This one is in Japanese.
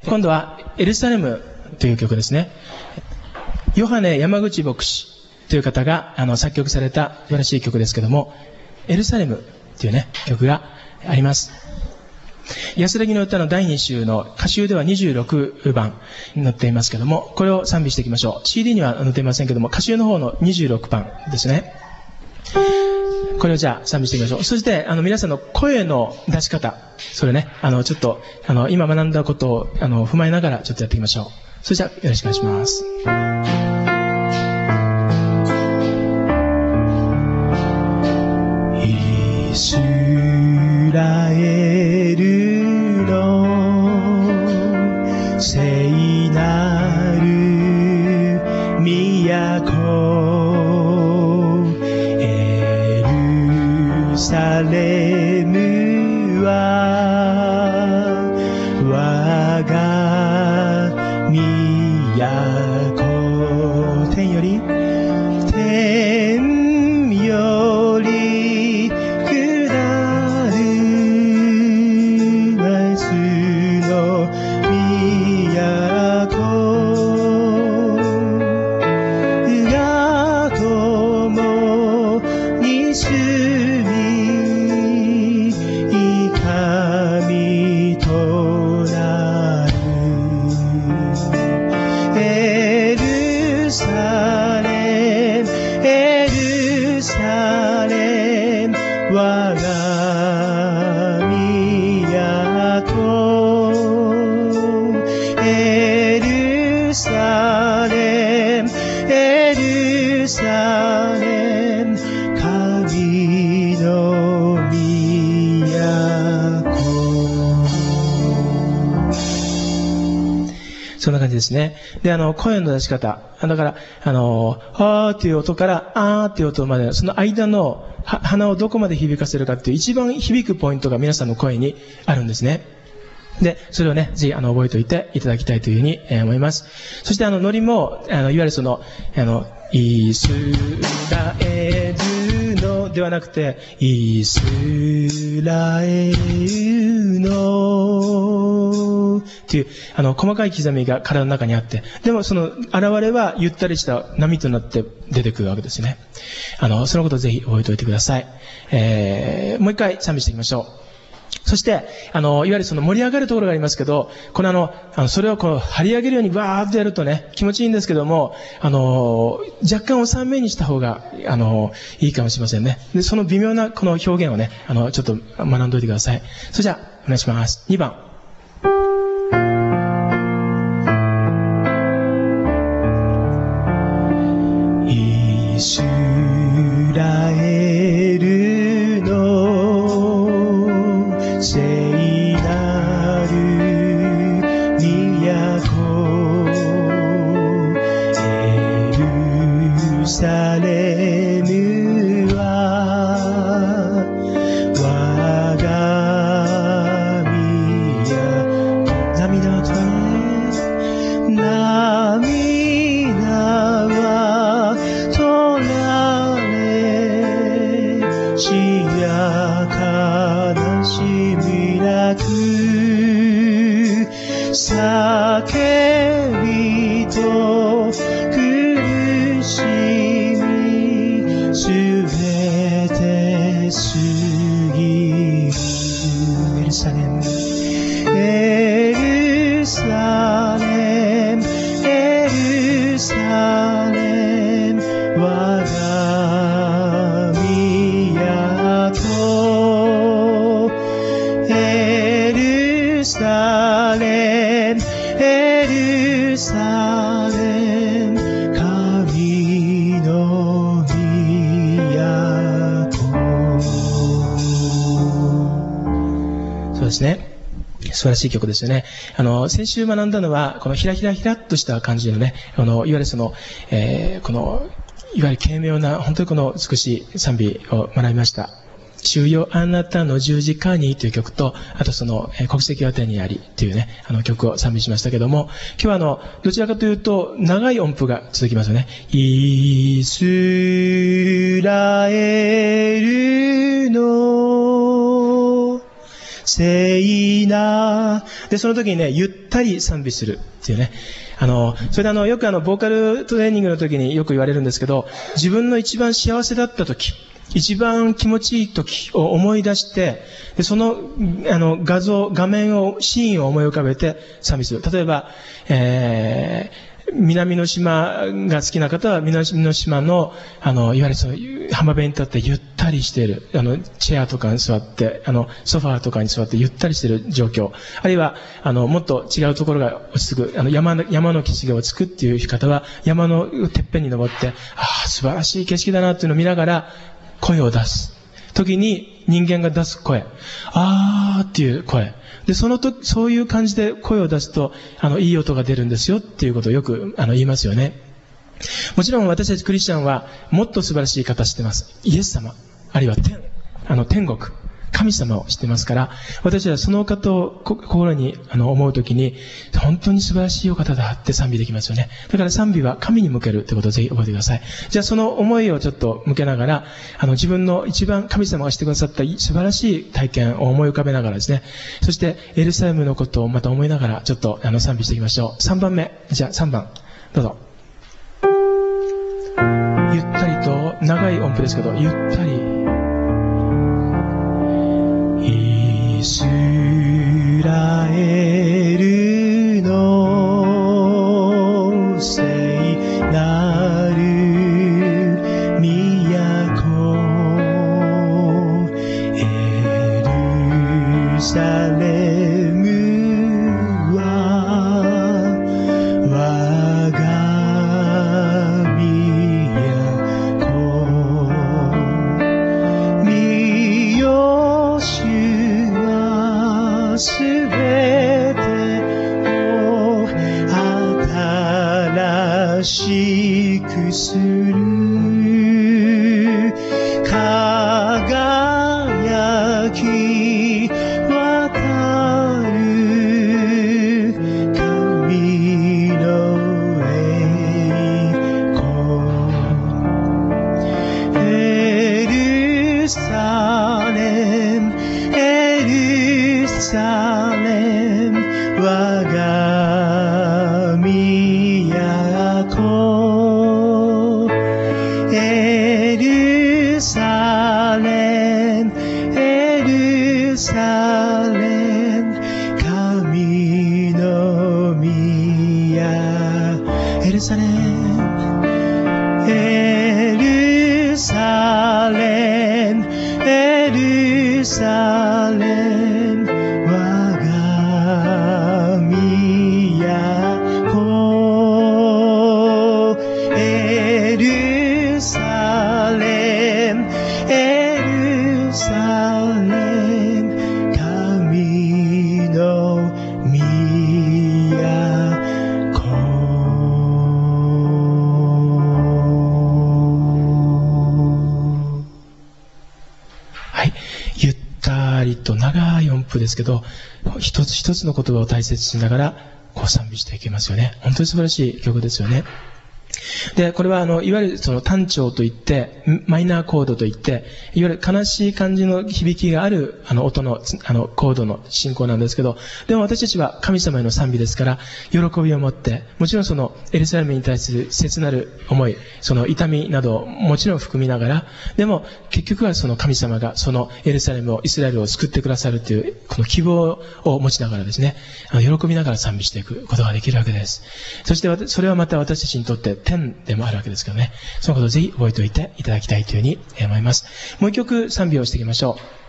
今度はエルサレムという曲ですね。ヨハネ山口牧師という方が作曲された素晴らしい曲ですけども、エルサレムというね、曲があります。安らぎの歌の第2週の歌集では26番に載っていますけども、これを賛美していきましょう。CD には載っていませんけども、歌集の方の26番ですね。これをじゃあ賛美していきましょう。そして皆さんの声の出し方、それね、ちょっと今学んだことを踏まえながらちょっとやっていきましょう。それじゃあよろしくお願いします。イスラエルの聖なる都、エルサレムは我が都、天よりそんな感じですね。で、声の出し方。だから、あーっていう音から、あーっていう音まで、その間の鼻をどこまで響かせるかっていう一番響くポイントが皆さんの声にあるんですね。で、それをね、ぜひ覚えておいていただきたいというふうに思います。そしてノリも、いわゆるその、イスラエルのではなくて、イスラエルのっていう、細かい刻みが体の中にあって、でもその現れはゆったりした波となって出てくるわけですね。そのことをぜひ覚えておいてください。もう一回賛美していきましょう。そして、いわゆるその盛り上がるところがありますけど、このそれをこう張り上げるようにバーッとやるとね、気持ちいいんですけども、若干収めにした方が、いいかもしれませんね。で、その微妙なこの表現をね、ちょっと学んでおいてください。それじゃあ、お願いします。2番。イスラエルの聖なる都、エルサレムは我が都、涙は取られ、死や悲しみなく叫びと苦しみすべて過ぎる。エルサレム、エルサレム、エルサレム、我が都、エルサレム、エルサレム、神の都。そうですね。素晴らしい曲ですよね。先週学んだのは、このひらひらひらっとした感じのね、いわゆるその、この、いわゆる軽妙な、本当にこの美しい賛美を学びました。主よあなたの十字架にという曲と、あとその、国籍は天にありというね、曲を賛美しましたけども、今日はどちらかというと、長い音符が続きますよね。イスラエルの聖な。で、その時にね、ゆったり賛美するっていうね。それでよくボーカルトレーニングの時によく言われるんですけど、自分の一番幸せだった時、一番気持ちいい時を思い出して、で、その、画面シーンを思い浮かべて賛美する。例えば、南の島が好きな方は、南の島の、いわゆるその、浜辺に立ってゆったりしている、チェアとかに座って、ソファーとかに座ってゆったりしている状況。あるいは、もっと違うところが落ち着く、山の景色が落ち着くっていう方は、山のてっぺんに登って、素晴らしい景色だなっていうのを見ながら、声を出す。時に人間が出す声。っていう声。で、そういう感じで声を出すと、いい音が出るんですよっていうことをよく、言いますよね。もちろん私たちクリスチャンは、もっと素晴らしい方知ってます。イエス様。あるいは天国。神様を知ってますから、私はその方を心に思うときに、本当に素晴らしいお方だって賛美できますよね。だから賛美は神に向けるってことをぜひ覚えてください。じゃあその思いをちょっと向けながら、自分の一番神様がしてくださった素晴らしい体験を思い浮かべながらですね、そしてエルサレムのことをまた思いながら、ちょっと賛美していきましょう。3番目。じゃあ3番。どうぞ。ゆったりと、長い音符ですけど、ゆったり。イスラエルの聖なる都エルサレムは我が都見よ主すべてを新しくする輝き渡る神の栄光エルサレムエルサレム我が都エルサレムエルサレム神の宮エルサレムエルサレムエルサレム我が都エルサレムエルサレム神の都はい。ゆったりと長い音符ですけど、一つ一つの言葉を大切にしながら、賛美していけますよね。本当に素晴らしい曲ですよね。で、これはいわゆるその単調といって、マイナーコードといって、いわゆる悲しい感じの響きがある、音の、コードの進行なんですけど、でも私たちは神様への賛美ですから、喜びを持って、もちろんそのエルサレムに対する切なる思い、その痛みなどをもちろん含みながら、でも結局はその神様がそのエルサレムを、イスラエルを救ってくださるという、この希望を持ちながらですね、喜びながら賛美していくことができるわけです。そしてそれはまた私たちにとって天でもあるわけですけどね、そのことをぜひ覚えておいていただきたいというふうに思います。もう一曲賛美をしていきましょう。